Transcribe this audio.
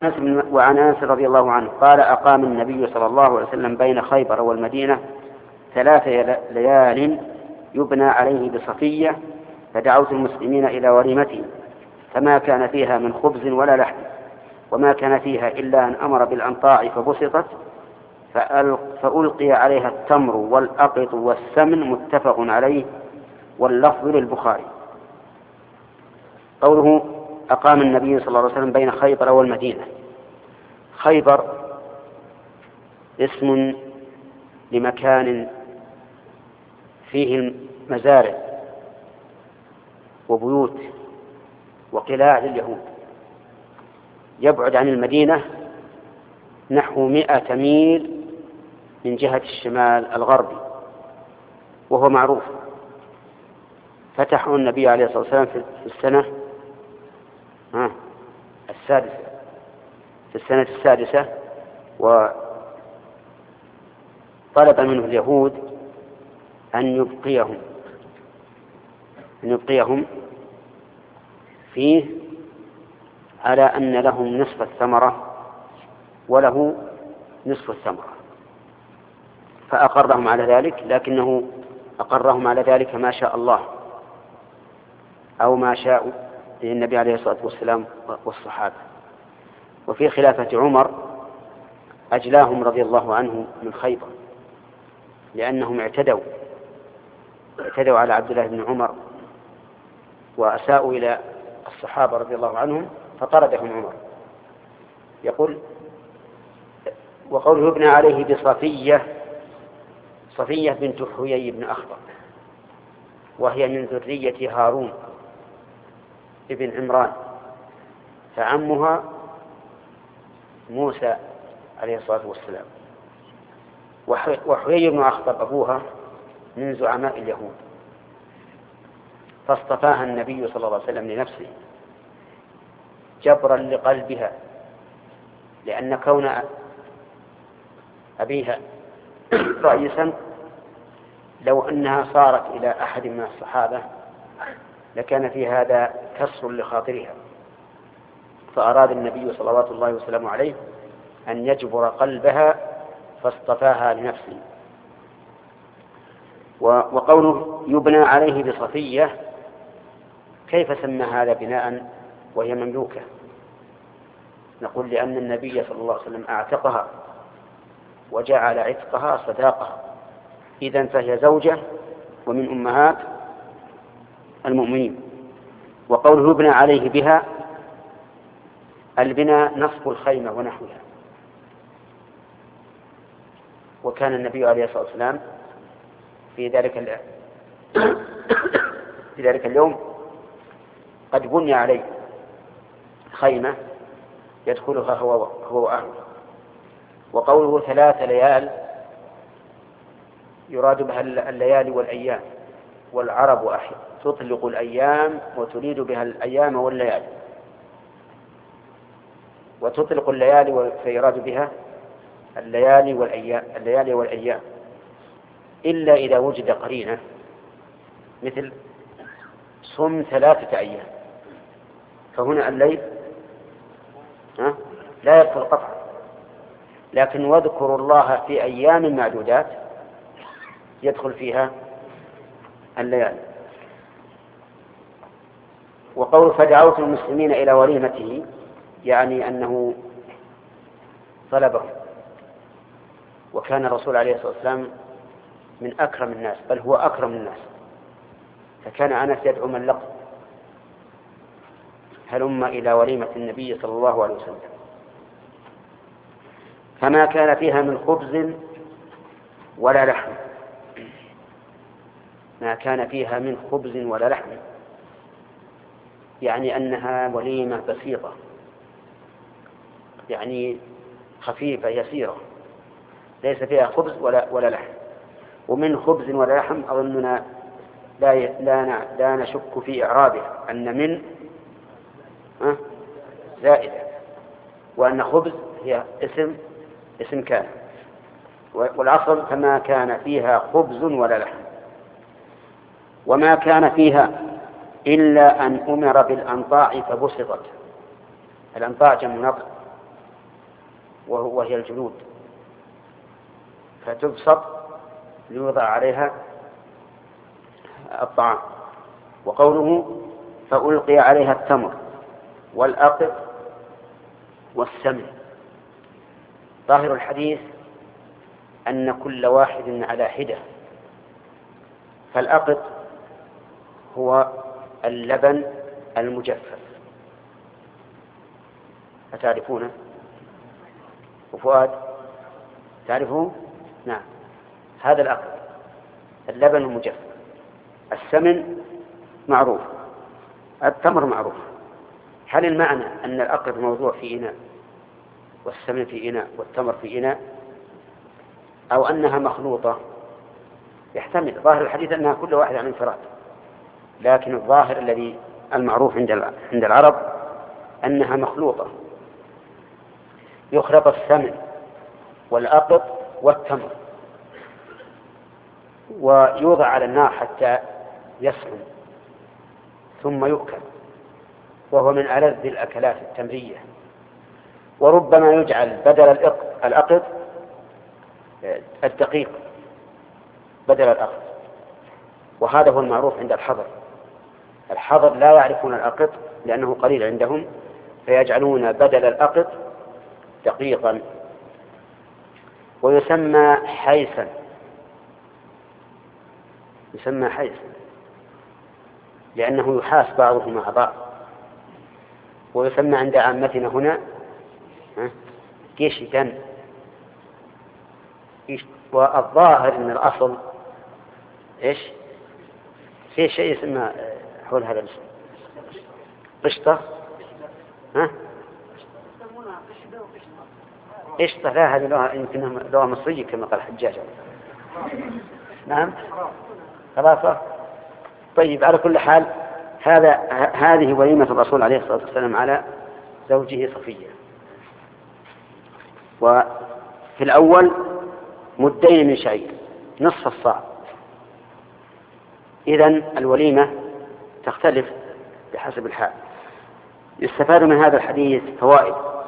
وعن أنس رضي الله عنه قال أقام النبي صلى الله عليه وسلم بين خيبر والمدينة 3 ليال يبنى عليه بصفية، فدعوت المسلمين إلى وليمته، فما كان فيها من خبز ولا لحم، وما كان فيها إلا أن أمر بالأنطاع فبسطت، فألقي عليها التمر والأقط والسمن، متفق عليه، واللفظ للبخاري. قوله أقام النبي صلى الله عليه وسلم بين خيبر والمدينة. خيبر اسم لمكان فيه مزارع وبيوت وقلاع لليهود، يبعد عن المدينة نحو 100 ميل من جهة الشمال الغربي، وهو معروف. فتحه النبي عليه الصلاة والسلام في السنة السادسة، وطلب منه اليهود أن يبقيهم فيه على أن لهم نصف الثمرة وله نصف الثمرة، فأقرهم على ذلك، لكنه أقرهم على ذلك ما شاء الله أو ما شاء النبي عليه الصلاة والسلام والصحابة. وفي خلافة عمر أجلاهم رضي الله عنه من خيبر، لأنهم اعتدوا على عبد الله بن عمر وأساءوا إلى الصحابة رضي الله عنهم، فطردهم عمر. يقول وقوله يبنى عليه بصفية، صفية بنت حيي بن أخطب، وهي من ذرية هارون ابن عمران، فعمها موسى عليه الصلاة والسلام، وحيي بن أخطب أبوها من زعماء اليهود، فاصطفاها النبي صلى الله عليه وسلم لنفسه جبرا لقلبها، لأن كون أبيها رئيسا لو أنها صارت إلى أحد من الصحابة لكان في هذا كسر لخاطرها، فأراد النبي صلوات الله وسلامه عليه أن يجبر قلبها فاصطفاها لنفسه. وقوله يبنى عليه بصفية، كيف سمى هذا بناء وهي مملوكة؟ نقول لأن النبي صلى الله عليه وسلم أعتقها وجعل عتقها صداقة، إذن فهي زوجة ومن أمهات المؤمنين. وقوله يبنى عليه بها، البناء نصب الخيمة ونحوها، وكان النبي عليه الصلاة والسلام في ذلك اليوم قد بني عليه خيمة يدخلها هو وأهله. وقوله 3 ليال يراد بها الليالي والأيام، والعرب تطلق الأيام وتريد بها الأيام والليالي، وتطلق الليالي فيراد بها الليالي والأيام إلا إذا وجد قرينة، مثل صم 3 أيام، فهنا الليل لا يدخل قطعا، لكن واذكروا الله في أيام معدودات يدخل فيها الليالي. وقول فدعوت المسلمين إلى وليمته، يعني أنه طلبه، وكان الرسول عليه الصلاة والسلام من أكرم الناس، بل هو أكرم الناس، فكان أنس يدعو من لقي هلم إلى وليمة النبي صلى الله عليه وسلم. فما كان فيها من خبز ولا لحم، ما كان فيها من خبز ولا لحم، يعني أنها وليمة بسيطة، يعني خفيفة يسيرة، ليس فيها خبز ولا لحم. ومن خبز ولا لحم أظننا لا نشك في إعرابه أن من زائدة، وأن خبز هي اسم كان، والأصل فما كان فيها خبز ولا لحم. وما كان فيها إلا أن أمر بالأنطاع فبسطت. الأنطاع جمع نطع، وهي الجلود، فتبسط ليوضع عليها الطعام. وقوله فألقي عليها التمر والأقط والسمن، ظاهر الحديث أن كل واحد على حدة. فالأقط هو اللبن المجفف، أتعرفونه؟ وفؤاد تعرفه؟ نعم، هذا الأقط اللبن المجفف. السمن معروف، التمر معروف. هل المعنى أن الأقط موضوع في إناء والسمن في إناء والتمر في إناء، أو أنها مخلوطة؟ يحتمل. ظاهر الحديث أنها كل واحد عن انفراد، لكن الظاهر الذي المعروف عند العرب أنها مخلوطة، يخلط السمن والأقط والتمر ويوضع على النار حتى يسخن ثم يؤكل، وهو من ألذ الأكلات التمرية. وربما يجعل بدل الأقط الدقيق بدل الأقط، وهذا هو المعروف عند الحضر لا يعرفون الأقط لأنه قليل عندهم، فيجعلون بدل الأقط دقيقا، ويسمى حيسا، يسمى حيسا لأنه يحاس بعضه مع بعض. ويسمى عند عامتنا هنا كيشتا. والظاهر أن الأصل إيش؟ في شيء يسمى حول هذا الاسم قشطة. قشطة، لا، هذه لغة يمكن لغة مصرية كما قال حجاج. نعم، خلاص. طيب، على كل حال هذه وليمة الرسول عليه الصلاة والسلام على زوجه صفية. وفي الأول مدين من شعير نصف الصاع. إذن الوليمة تختلف بحسب الحال. يستفاد من هذا الحديث فوائد.